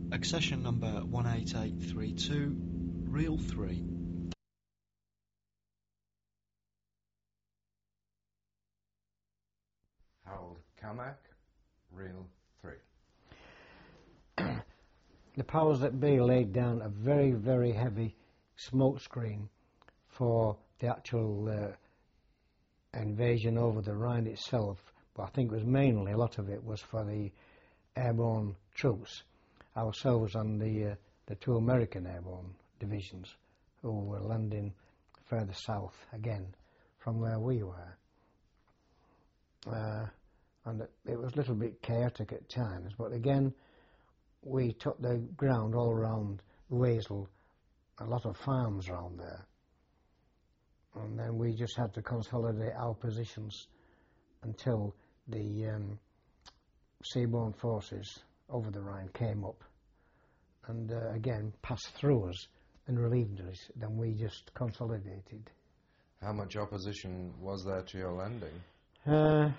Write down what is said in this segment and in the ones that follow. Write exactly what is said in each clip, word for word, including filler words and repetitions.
Accession number one eight eight three two, reel three. Harold Kamak, reel three. The powers that be laid down a very, very heavy smoke screen for the actual uh, invasion over the Rhine itself, but I think it was mainly, a lot of it was for the airborne troops, ourselves and the, uh, the two American airborne divisions who were landing further south again from where we were. Uh, and it, it was a little bit chaotic at times, but again we took the ground all around Wesel, a lot of farms around there, and then we just had to consolidate our positions until the um, seaborne forces over the Rhine came up and uh, again passed through us and relieved us. Then we just consolidated. How much opposition was there to your landing? Uh,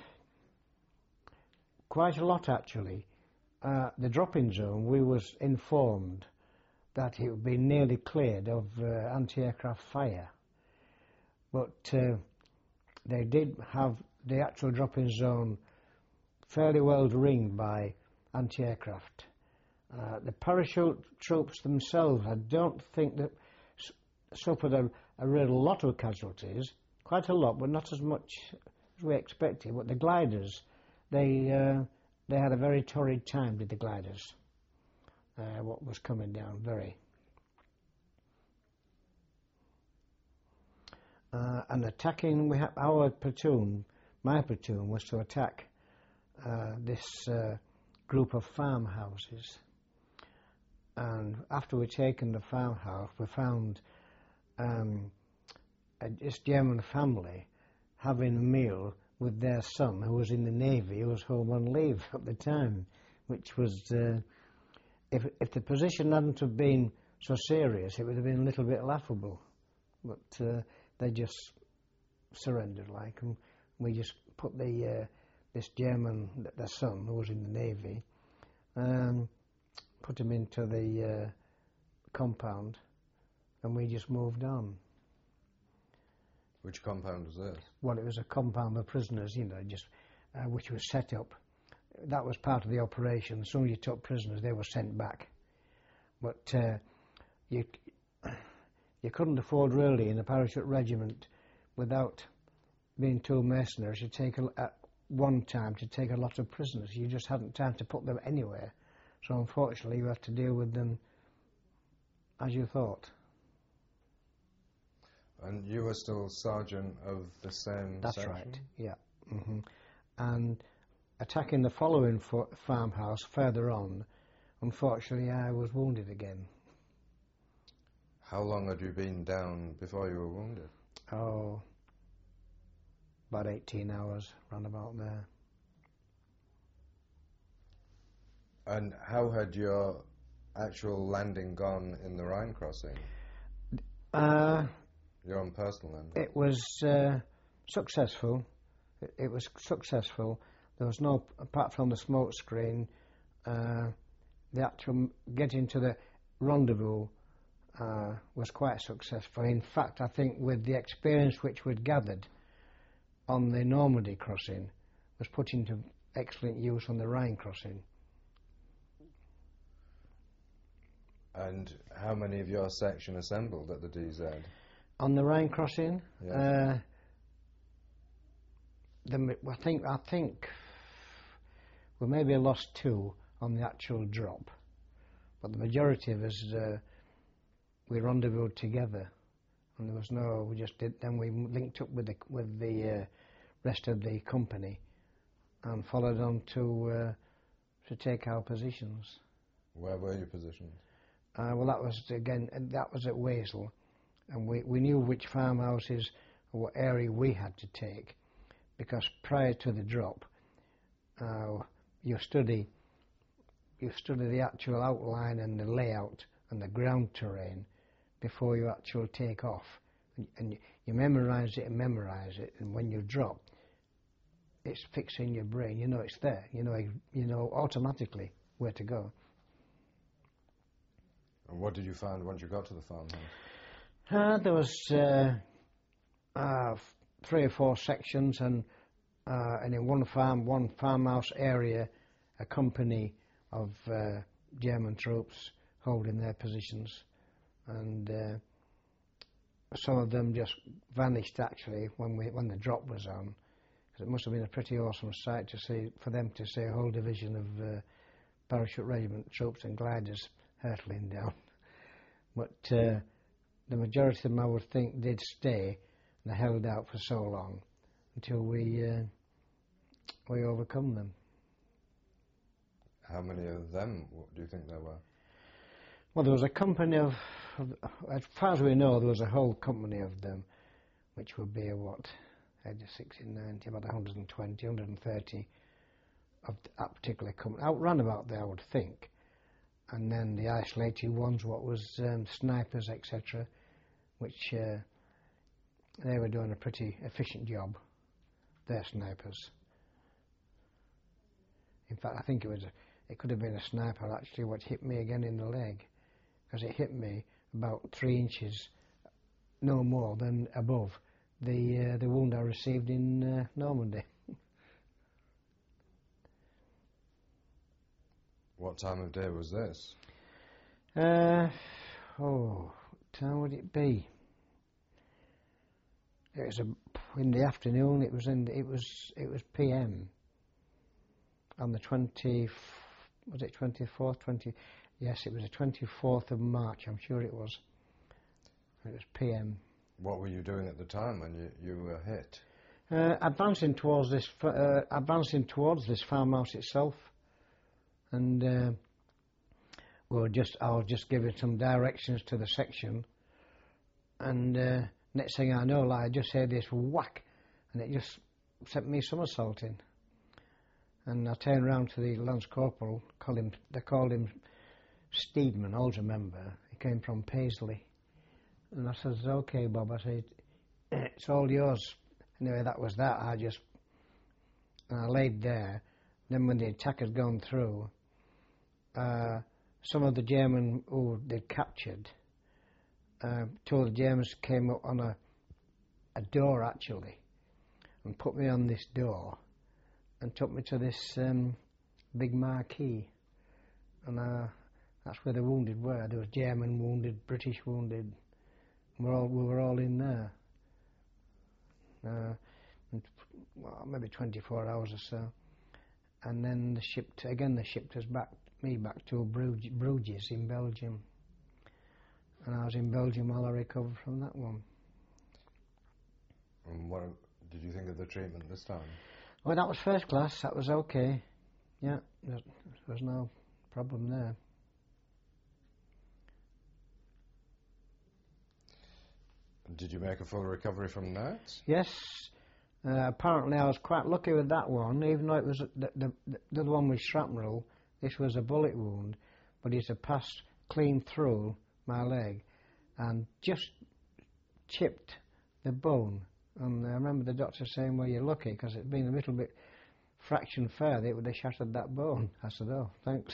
quite a lot, actually. Uh, the drop-in zone, we was informed that it would be nearly cleared of uh, anti-aircraft fire, but uh, they did have the actual drop-in zone fairly well ringed by anti-aircraft. Uh, the parachute troops themselves, I don't think that s suffered a, a real lot of casualties, quite a lot, but not as much as we expected. But the gliders, they uh, they had a very torrid time, did the gliders, uh, what was coming down, very. Uh, and attacking, we ha our platoon, my platoon, was to attack uh, this uh, group of farmhouses. And after we'd taken the farmhouse, we found um, a, this German family having a meal with their son, who was in the Navy, who was home on leave at the time, which was, uh, if, if the position hadn't have been so serious, it would have been a little bit laughable. But uh, they just surrendered, like, and we just put the uh, this German, their son, who was in the Navy, um, put him into the uh, compound, and we just moved on. Which compound was this? Well, it was a compound of prisoners, you know, just uh, which was set up. That was part of the operation. As soon as you took prisoners, they were sent back. But uh, you you couldn't afford, really, in a parachute regiment, without being too mercenary, to take a, at one time to take a lot of prisoners. You just hadn't time to put them anywhere. So unfortunately, you had to deal with them as you thought. And you were still sergeant of the same That's section? right, yeah. Mm-hmm. And attacking the following farmhouse further on, unfortunately, I was wounded again. How long had you been down before you were wounded? Oh, about eighteen hours, round about there. And how had your actual landing gone in the Rhine crossing? Uh, Your own personal landing? It was uh, successful. It, it was successful. There was no, apart from the smoke screen, uh, the actual getting to the rendezvous uh, was quite successful. In fact, I think with the experience which we'd gathered on the Normandy crossing was put into excellent use on the Rhine crossing. And how many of your section assembled at the D Z? On the Rhine crossing, yes. uh, the, I think I think we maybe lost two on the actual drop, but the majority of us uh, we rendezvoused together, and there was no. We just did. Then we linked up with the with the uh, rest of the company, and followed on to uh, to take our positions. Where were your positions? Uh, well, that was again. That was at Wesel. And we, we knew which farmhouses or what area we had to take, because prior to the drop, uh, you study you study the actual outline and the layout and the ground terrain before you actually take off, and, and you, you memorise it and memorise it, and when you drop, it's fixed in your brain. You know it's there. You know you know automatically where to go. And what did you find once you got to the farmhouse? Uh, there was uh, uh, three or four sections, and uh, and in one farm, one farmhouse area, a company of uh, German troops holding their positions, and uh, some of them just vanished actually when we when the drop was on, because it must have been a pretty awesome sight to see for them to see a whole division of uh, parachute regiment troops and gliders hurtling down. But uh, the majority of them, I would think, did stay, and they held out for so long until we uh, we overcome them. How many of them what do you think there were? Well, there was a company of, of, as far as we know, there was a whole company of them, which would be what, sixty, ninety, about one hundred twenty, one hundred thirty of that particular company. Outrun about there, I would think. And then the isolated ones, what was um, snipers, et cetera, which uh, they were doing a pretty efficient job, their snipers. In fact, I think it was a, it could have been a sniper actually what hit me again in the leg, because it hit me about three inches, no more than above the uh, the wound I received in uh, Normandy. What time of day was this? Uh, oh, what time would it be? It was a, in the afternoon. It was in. The, it was. It was P M. On the twenty. Was it twenty fourth? Twenty. Yes, it was the twenty fourth of March. I'm sure it was. It was P M. What were you doing at the time when you you were hit? Uh, advancing towards this. Uh, advancing towards this farmhouse itself, and uh, we were just. I was just giving some directions to the section, and uh, next thing I know, like I just heard this whack, and it just sent me somersaulting. And I turned round to the Lance Corporal. Called him. They called him Steedman. I always remember. He came from Paisley. And I said, "Okay, Bob." I said, "It's all yours." Anyway, that was that. I just and I laid there. Then when the attack had gone through, uh, some of the German who they captured, uh, two of the Germans came up on a a door actually, and put me on this door. And took me to this um, big marquee, and uh, that's where the wounded were. There was German wounded, British wounded. We're all, we were all in there. Uh, and, well, maybe twenty-four hours or so, and then they shipped again. They shipped us back, me back to Bruges, Bruges in Belgium, and I was in Belgium while I recovered from that one. And what did you think of the treatment this time? Well, that was first class. That was okay. Yeah, there was no problem there. Did you make a full recovery from that? Yes. Uh, apparently, I was quite lucky with that one, even though it was the, the, the other one with shrapnel. This was a bullet wound, but it had passed clean through my leg and just chipped the bone. And I remember the doctor saying, "Well, you're lucky, because it'd been a little bit fraction further, it would have shattered that bone." I said, "Oh, thanks."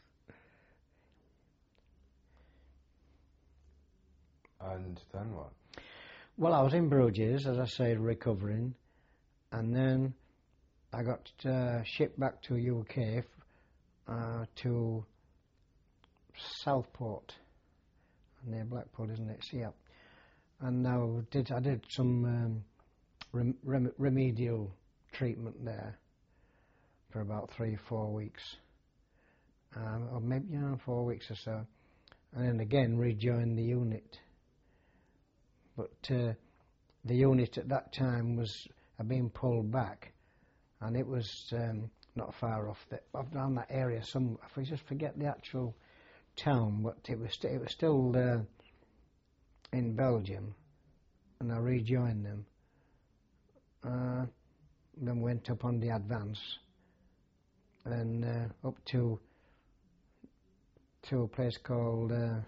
And then what? Well, I was in Bruges, as I say, recovering, and then I got uh, shipped back to U K, uh, to Southport, near Blackpool, isn't it? See, yeah. And I did I did some um, rem rem remedial treatment there for about three, four weeks, um, or maybe you know four weeks or so, and then again rejoined the unit. But uh, the unit at that time was uh, being pulled back, and it was um, not far off the, around that area. Some I just forget the actual town, but it was st it was still. Uh, in Belgium, and I rejoined them. Uh, then went up on the advance, and uh, up to to a place called uh,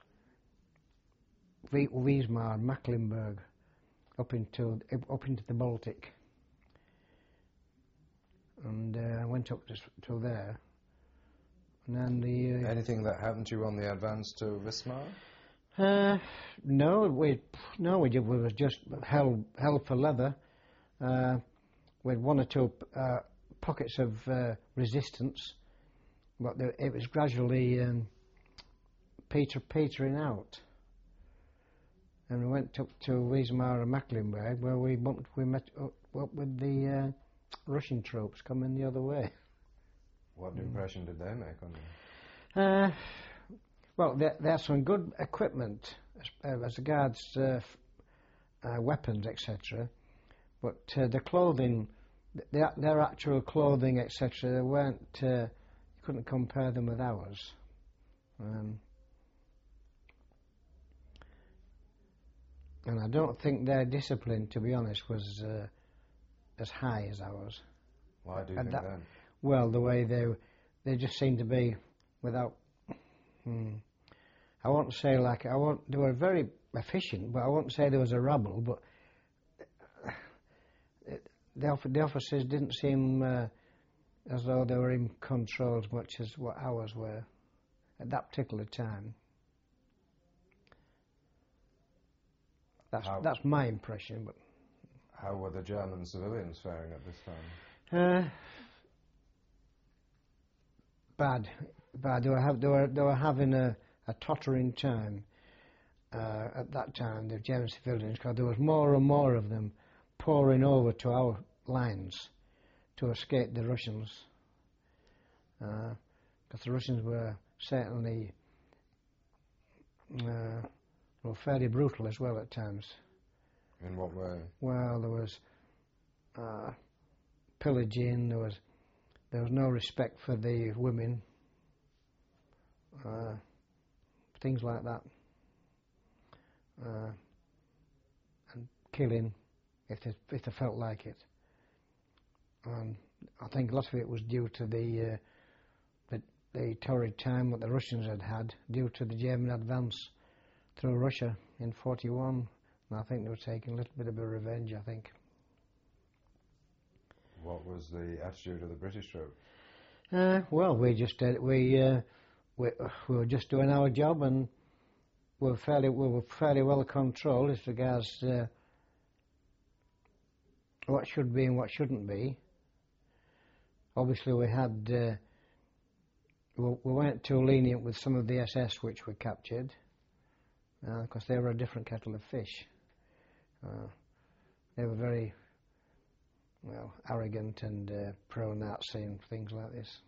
Wismar, Mecklenburg, up into up into the Baltic, and uh, I went up to, to there, And then the... Uh, Anything that happened to you on the advance to Wismar? Uh, no, we no we did. We was just held held for leather. Uh, with one or two uh, pockets of uh, resistance, but the, it was gradually um, peter petering out. And we went up to Wismar and Mecklenburg, where we bumped, we met up, up with the uh, Russian troops coming the other way. What impression did they make on you? Uh, Well, there, there's some good equipment as, uh, as regards uh, f- uh, weapons, et cetera. But uh, the clothing, their, their actual clothing, et cetera, they weren't. Uh, you couldn't compare them with ours. Um, and I don't think their discipline, to be honest, was uh, as high as ours. Why do you And think that- that? Well, the way they they just seemed to be without. Hmm, I won't say like I won't. They were very efficient, but I won't say there was a rabble. But the, off- the officers didn't seem uh, as though they were in control as much as what ours were at that particular time. That's How- that's my impression. But How were the German civilians faring at this time? uh, bad, bad. They were have, they were they were having a. a tottering time uh, at that time, the German civilians, because there was more and more of them pouring over to our lines to escape the Russians. Because uh, the Russians were certainly uh, well, fairly brutal as well at times. In what way? Well, there was uh, pillaging, there was there was no respect for the women. Uh, Things like that, uh, and killing if they if they felt like it. And I think a lot of it was due to the uh, the, the torrid time that the Russians had had due to the German advance through Russia in forty-one. And I think they were taking a little bit of a revenge. I think. What was the attitude of the British troops? Uh, well, we just did we. Uh, We, we were just doing our job, and we were fairly we were fairly well controlled as regards uh, what should be and what shouldn't be. Obviously, we had uh, we, we weren't too lenient with some of the S S which we captured, because uh, they were a different kettle of fish. Uh, they were very well arrogant and uh, pro-Nazi and things like this.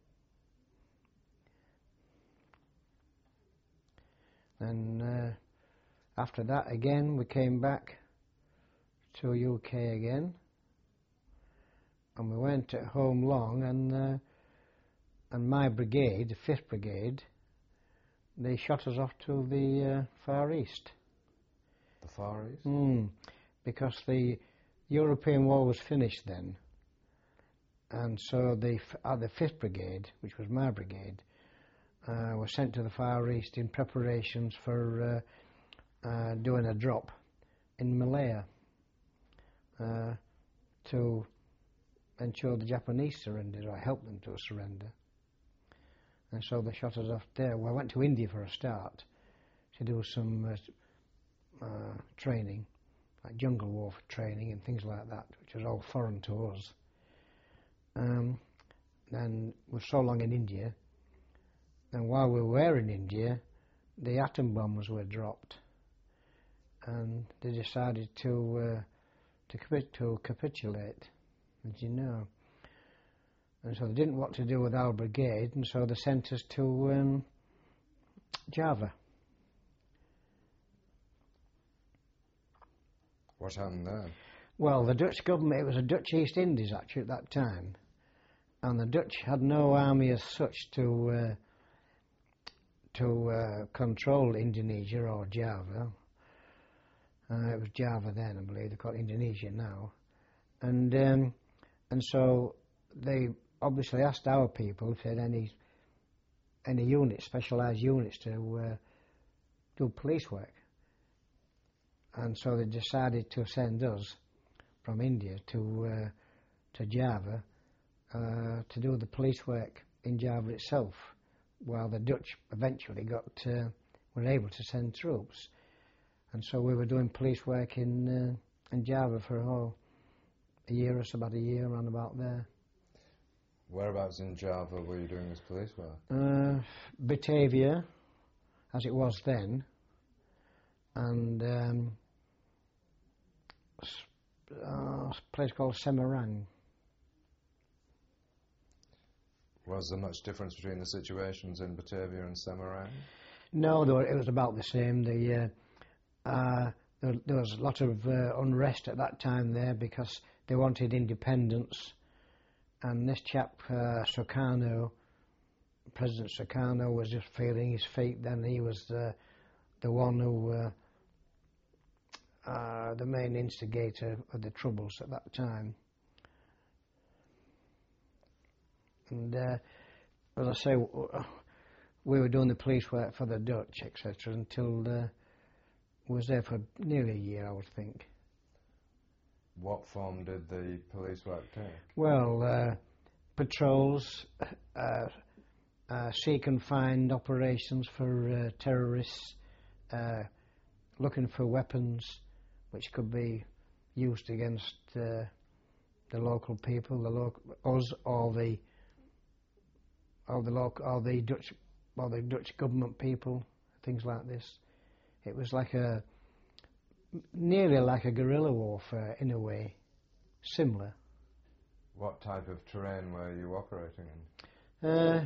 And uh, after that, again, we came back to U K again, and we weren't at home long. And uh, and my brigade, the Fifth Brigade, they shot us off to the uh, Far East. The Far East? Mm, because the European war was finished then, and so the uh, the Fifth Brigade, which was my brigade, Uh, were sent to the Far East in preparations for uh, uh, doing a drop in Malaya uh, to ensure the Japanese surrendered or help them to surrender. And so they shot us off there. Well, I went to India for a start to do some uh, uh, training, like jungle warfare training and things like that, which was all foreign to us. Um, and we were so long in India. And while we were in India, the atom bombs were dropped, and they decided to uh, to, capi- to capitulate, as you know. And so they didn't know what to do with our brigade, and so they sent us to um, Java. What happened there? Well, the Dutch government, it was a Dutch East Indies actually at that time, and the Dutch had no army as such to uh, to uh, control Indonesia or Java. Uh, it was Java then, I believe. They call it Indonesia now. And um, and so they obviously asked our people if they had any any units, specialised units to uh, do police work. And so they decided to send us from India to uh, to Java uh, to do the police work in Java itself, while the Dutch eventually got uh, were able to send troops, and so we were doing police work in uh, in Java for oh, a year or so, about a year, around about there. Whereabouts in Java were you doing this police work? Uh, Batavia, as it was then, and um, uh, a place called Semarang. Was there much difference between the situations in Batavia and Semarang? No, there, it was about the same. The, uh, uh, there, there was a lot of uh, unrest at that time there because they wanted independence. And this chap, uh, Sukarno, President Sukarno, was just feeling his feet. Then he was the, the one who, uh, uh, the main instigator of the troubles at that time. And uh, as I say, we were doing the police work for the Dutch, et cetera, until uh, we was there for nearly a year, I would think. What form did the police work take? Well, uh, patrols, uh, uh, seek and find operations for uh, terrorists, uh, looking for weapons which could be used against uh, the local people, the local us, or the or the local, or the Dutch, or the Dutch government people, things like this. It was like a nearly like a guerrilla warfare in a way, similar. What type of terrain were you operating in? Uh,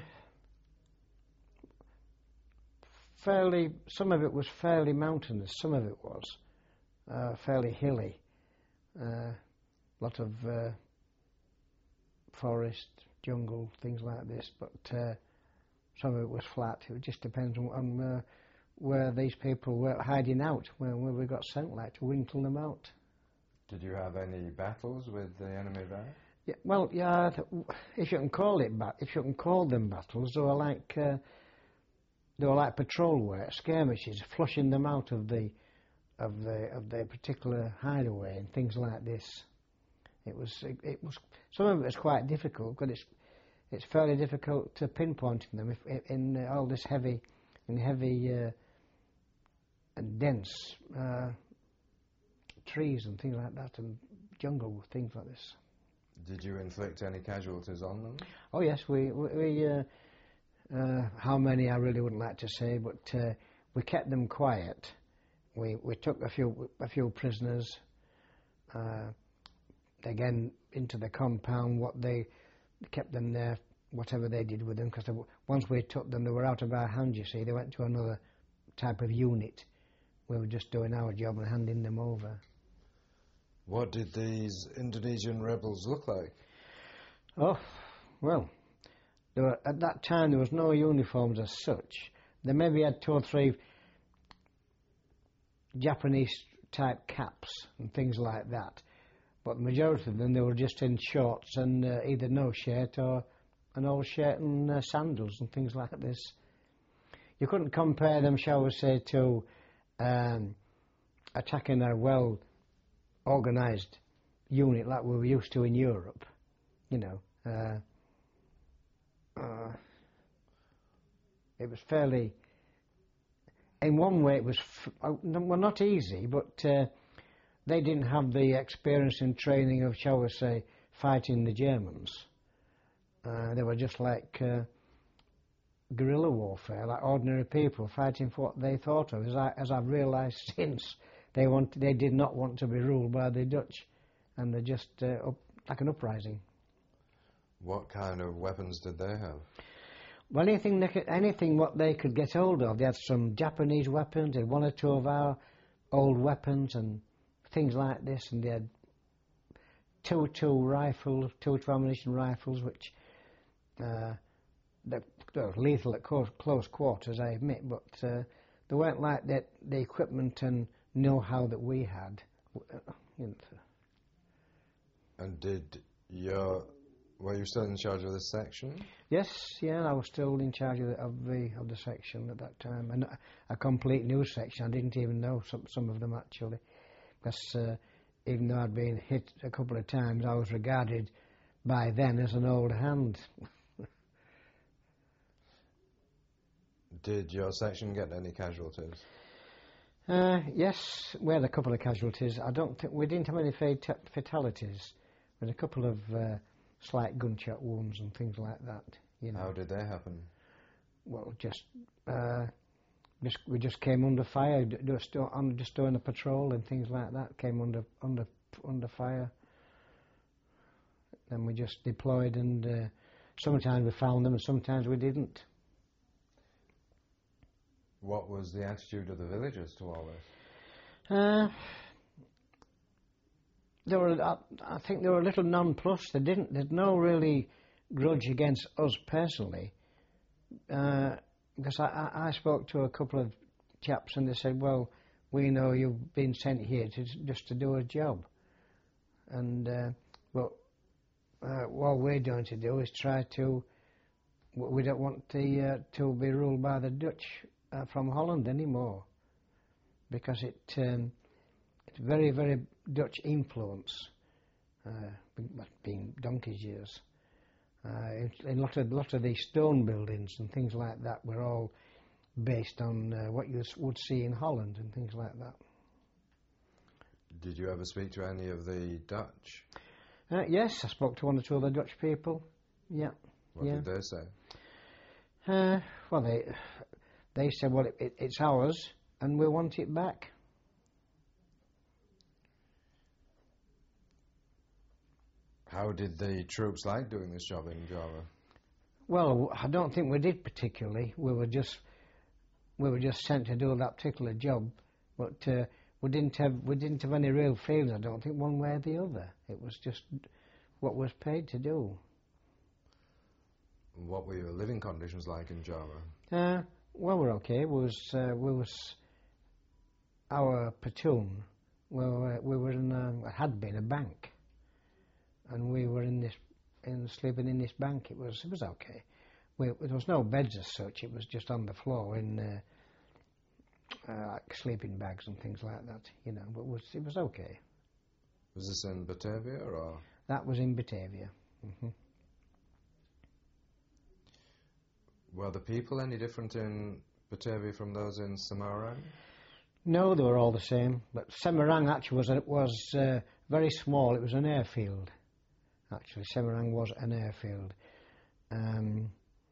fairly, some of it was fairly mountainous, some of it was uh, fairly hilly. A uh, lot of uh, forest, jungle, things like this, but uh, some of it was flat. It just depends on, on uh, where these people were hiding out, where, where we got sent, like to winkle them out. Did you have any battles with the enemy there? Yeah, well, yeah, if you can call it bat, if you can call them battles, they were like uh, they were like patrol work, skirmishes, flushing them out of the of the of their particular hideaway and things like this. It was it, it was some of it was quite difficult because it's it's fairly difficult to pinpoint them if, in uh, all this heavy in heavy uh, and dense uh, trees and things like that, and jungle, things like this. Did you inflict any casualties on them? Oh yes, we, we, we uh, uh, how many I really wouldn't like to say, but uh, we kept them quiet. We we took a few a few prisoners, uh, again into the compound. What they kept them there, whatever they did with them, because once we took them, they were out of our hands. You see, they went to another type of unit. We were just doing our job and handing them over. What did these Indonesian rebels look like? Oh, well, there were, at that time there was no uniforms as such. They maybe had two or three Japanese-type caps and things like that, but the majority of them, they were just in shorts and uh, either no shirt or an old shirt and uh, sandals and things like this. You couldn't compare them, shall we say, to um, attacking a well organised unit like we were used to in Europe, you know. Uh, uh, it was fairly, in one way it was, f well, not easy, but uh, they didn't have the experience and training of, shall we say, fighting the Germans. Uh, they were just like uh, guerrilla warfare, like ordinary people fighting for what they thought of. As, I, as I've realised since, They want. They did not want to be ruled by the Dutch, and they're just uh, up, like an uprising. What kind of weapons did they have? Well, anything, they could, anything what they could get hold of. They had some Japanese weapons, they had one or two of our old weapons and things like this, and they had two two rifles, two two ammunition rifles, which uh, they're, they're lethal at close, close quarters, I admit, but uh, they weren't like that. The equipment and know-how that we had. You know. And did your were you still in charge of this section? Yes, yeah, I was still in charge of the of the, of the section at that time, and a, a complete new section. I didn't even know some some of them actually, because uh, even though I'd been hit a couple of times, I was regarded by then as an old hand. Did your section get any casualties? Uh, yes, we had a couple of casualties. I don't think we didn't have any fat- fatalities. We had a couple of uh, slight gunshot wounds and things like that. You know. How did they happen? Well, just, uh, just we just came under fire, d- just do- on just doing a patrol and things like that. Came under under under fire. Then we just deployed, and uh, sometimes we found them, and sometimes we didn't. What was the attitude of the villagers to all this? Uh, they were, I, I think they were a little nonplussed. They didn't. There's no really grudge against us personally, uh, because I, I, I spoke to a couple of chaps and they said, "Well, we know you've been sent here to just to do a job, and uh, well, uh, what we're going to do is try to. We don't want the uh, to be ruled by the Dutch uh, from Holland anymore, because it." Um, It's very, very Dutch influence, uh, being donkey's years. Uh, in, in a lot of, lot of these stone buildings and things like that were all based on uh, what you would see in Holland and things like that. Did you ever speak to any of the Dutch? Uh, yes, I spoke to one or two of the Dutch people. Yeah. What yeah. did they say? Uh, well, they they said, well, it, it, it's ours and we want it back. How did the troops like doing this job in Java? Well, I don't think we did particularly. We were just we were just sent to do that particular job, but uh, we didn't have we didn't have any real feelings. I don't think one way or the other. It was just what was paid to do. What were your living conditions like in Java? Uh, well, we're okay. We was uh, we was our platoon. We were we were in a, had been a bank. And we were in this, in sleeping in this bank. It was, it was okay. We, there was no beds as such. It was just on the floor in uh, uh, like sleeping bags and things like that. You know, but it was, it was okay. Was this in Batavia or? That was in Batavia. Mm-hmm. Were the people any different in Batavia from those in Semarang? No, they were all the same. But Semarang actually was was uh, very small. It was an airfield. Actually, Semarang was an airfield, um,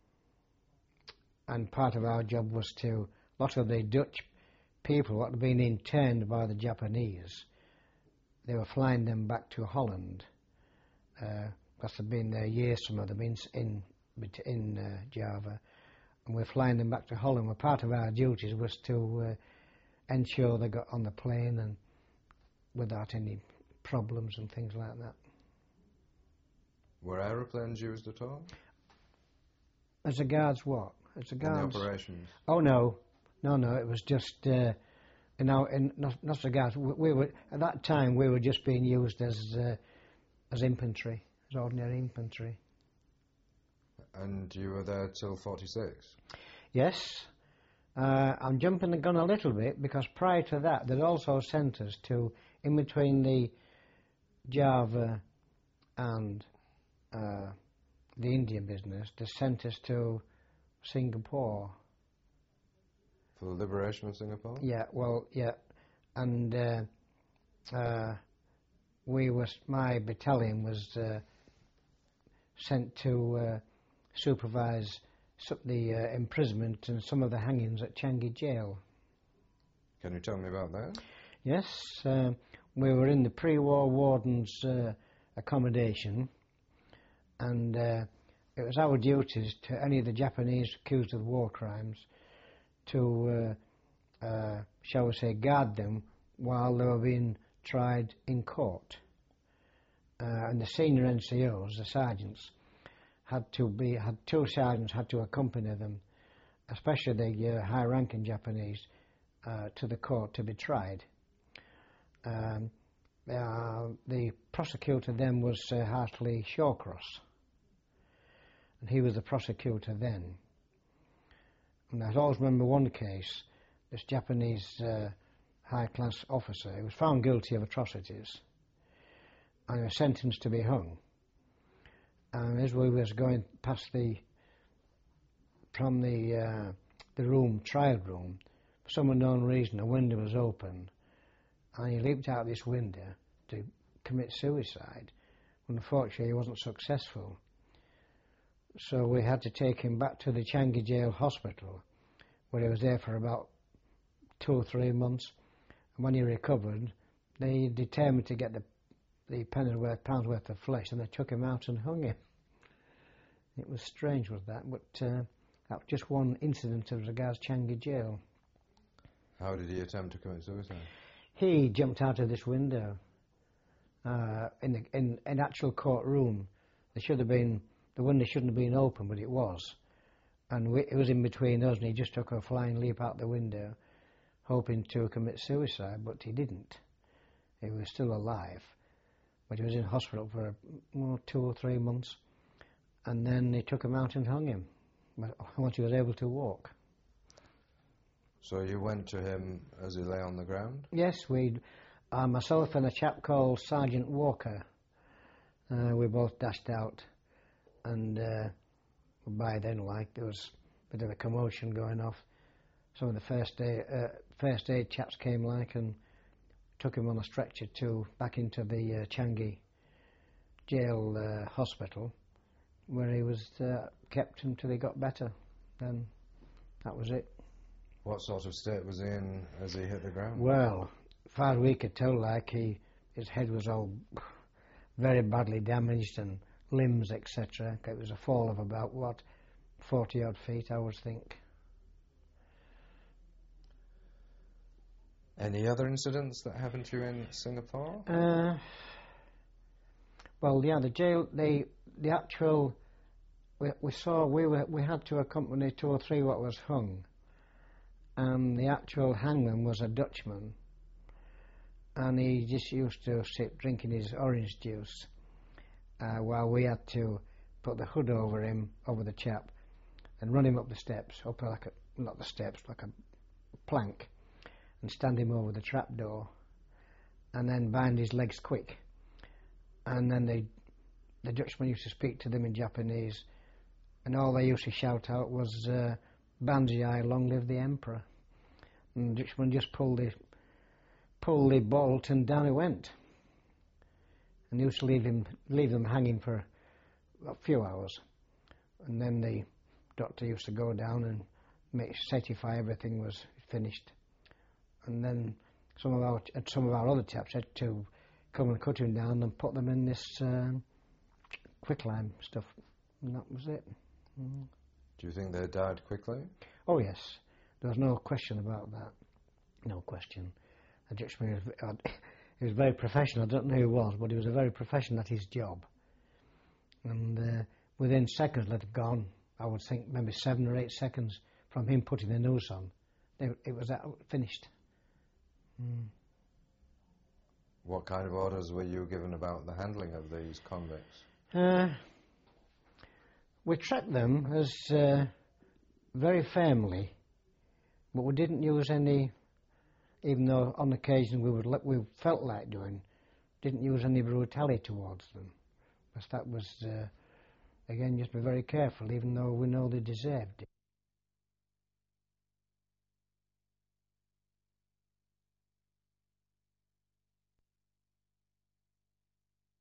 and part of our job was to, a lot of the Dutch people what had been interned by the Japanese, they were flying them back to Holland, uh, because they'd been there years, some of them in, in, in uh, Java, and we were flying them back to Holland. Well, part of our duties was to uh, ensure they got on the plane and without any problems and things like that. Were aeroplanes used at all? As regards what? As regards in the operations? Oh no, no, no. It was just, uh, you know, in not, not as regards. We, we were at that time we were just being used as uh, as infantry, as ordinary infantry. And you were there till forty-six? Yes. Uh, I'm jumping the gun a little bit because prior to that, they'd also sent us to in between the Java and Uh, the Indian business, they sent us to Singapore. For the liberation of Singapore? Yeah, well, yeah, and uh, uh, we was my battalion was uh, sent to uh, supervise some, the uh, imprisonment and some of the hangings at Changi Jail. Can you tell me about that? Yes, uh, we were in the pre-war warden's uh, accommodation. And uh, it was our duties to any of the Japanese accused of war crimes to, uh, uh, shall we say, guard them while they were being tried in court. Uh, and the senior N C Os, the sergeants, had to be had two sergeants had to accompany them, especially the uh, high-ranking Japanese, uh, to the court to be tried. Um, Uh, the prosecutor then was uh, Hartley Shawcross, and he was the prosecutor then. And I always remember one case, this Japanese uh, high-class officer, he was found guilty of atrocities, and he was sentenced to be hung. And as we was going past the, from the uh, the room, trial room, for some unknown reason a window was open, and he leaped out this window to commit suicide. Unfortunately, he wasn't successful. So we had to take him back to the Changi Jail Hospital, where he was there for about two or three months. And when he recovered, they determined to get the the penny worth, pounds worth of flesh, and they took him out and hung him. It was strange with that, but uh, that was just one incident as regards Changi Jail. How did he attempt to commit suicide? He jumped out of this window. Uh, in the in an actual courtroom, there should have been the window shouldn't have been open, but it was, and we, it was in between us, and he just took a flying leap out the window, hoping to commit suicide, but he didn't. He was still alive, but he was in hospital for well, two or three months, and then they took him out and hung him once he was able to walk. So you went to him as he lay on the ground? Yes, we, uh, myself and a chap called Sergeant Walker, uh, we both dashed out, and uh, by then, like, there was a bit of a commotion going off. Some of the first aid, uh, first aid chaps came, like, and took him on a stretcher to back into the uh, Changi Jail uh, Hospital, where he was uh, kept until he got better. Then that was it. What sort of state was he in as he hit the ground? Well, as far as we could tell, like, he, his head was all very badly damaged and limbs, et cetera. It was a fall of about, what, forty odd feet, I would think. Any other incidents that happened to you in Singapore? Uh, well, yeah, the jail, the the actual, we, we saw, we were, we had to accompany two or three what was hung, and the actual hangman was a Dutchman, and he just used to sit drinking his orange juice, uh, while we had to put the hood over him, over the chap, and run him up the steps, up like a, not the steps, like a plank, and stand him over the trapdoor, and then bind his legs quick. And then they, the Dutchman used to speak to them in Japanese, and all they used to shout out was, uh, Banzai, long live the Emperor. And the Dutchman just pulled the, pulled the bolt, and down he went. And they used to leave him, leave them hanging for a few hours. And then the doctor used to go down and make, certify everything was finished. And then some of our some of our other chaps had to come and cut him down and put them in this um, quicklime stuff, and that was it. Mm. Do you think they died quickly? Oh yes, there was no question about that. No question. The Dutchman was, he was very professional. I don't know who he was, but he was a very professional at his job. And uh, within seconds, let have gone. I would think maybe seven or eight seconds from him putting the noose on, it, it was out, finished. Mm. What kind of orders were you given about the handling of these convicts? Uh, we tracked them as uh, very firmly, but we didn't use any, even though on occasion we would we felt like doing, didn't use any brutality towards them. Because that was, uh, again, just be very careful, even though we know they deserved it.